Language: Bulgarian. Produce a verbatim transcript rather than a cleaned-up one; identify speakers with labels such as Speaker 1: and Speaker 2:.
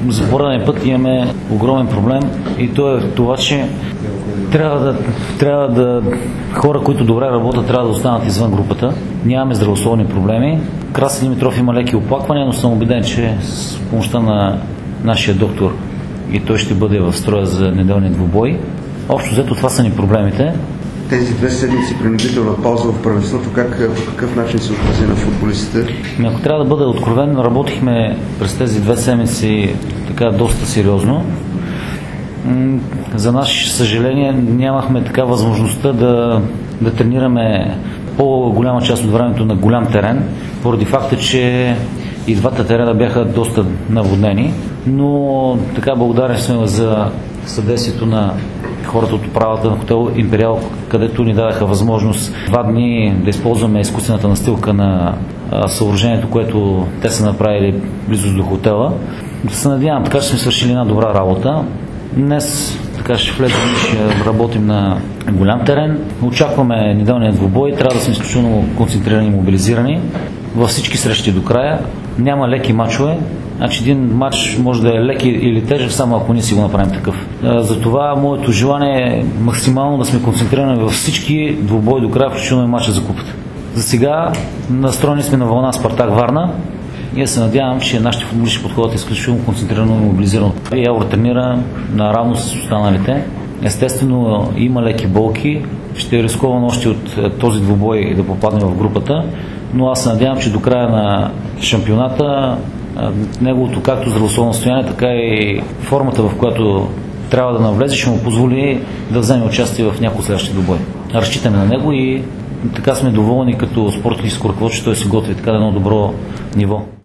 Speaker 1: за пореден път имаме огромен проблем и то е това, че трябва да, трябва да хора, които добре работят, трябва да останат извън групата. Нямаме здравословни проблеми. Красен Димитров има леки оплаквания, но съм убеден, че с помощта на нашия доктор и той ще бъде в строя за неделния двубой. Общо взето това са ни проблемите.
Speaker 2: Тези две седмици принудителна пауза в първенството, как, по какъв начин се отрази на футболистите?
Speaker 1: Ако трябва да бъда откровен, работихме през тези две седмици така доста сериозно. За наше съжаление нямахме така възможността да, да тренираме по-голяма част от времето на голям терен, поради факта, че и двата терена бяха доста наводнени, но така благодарен сме за съдействието на хората от управата на хотел Империал, където ни дадаха възможност два дни да използваме изкуствената настилка на а, съоръжението, което те са направили близо до хотела. Да се надявам, така че сме свършили една добра работа. Днес така ще влезем и ще работим на голям терен. Очакваме неделния двубой. Трябва да сме изключително концентрирани и мобилизирани във всички срещи до края. Няма леки мачове. Значи един матч може да е леки или тежък, само ако ние си го направим такъв. Затова моето желание е максимално да сме концентрирани във всички двубой до края, включително и матча за купата. За сега настроени сме на вълна Спартак Варна и аз се надявам, че нашите футболисти подходят изключително концентрирано и мобилизирано. Явор тренира наравно с останалите. Естествено има леки болки. Ще е рисковано още от този двубой да попадне в групата, но аз се надявам, че до края на шампионата неговото както здравословно състояние, така и формата, в която трябва да навлезе, ще му позволи да вземе участие в някои следващи двубой. Разчитаме на него и така сме доволни като спортно ръководство, че той се готви така на едно добро ниво.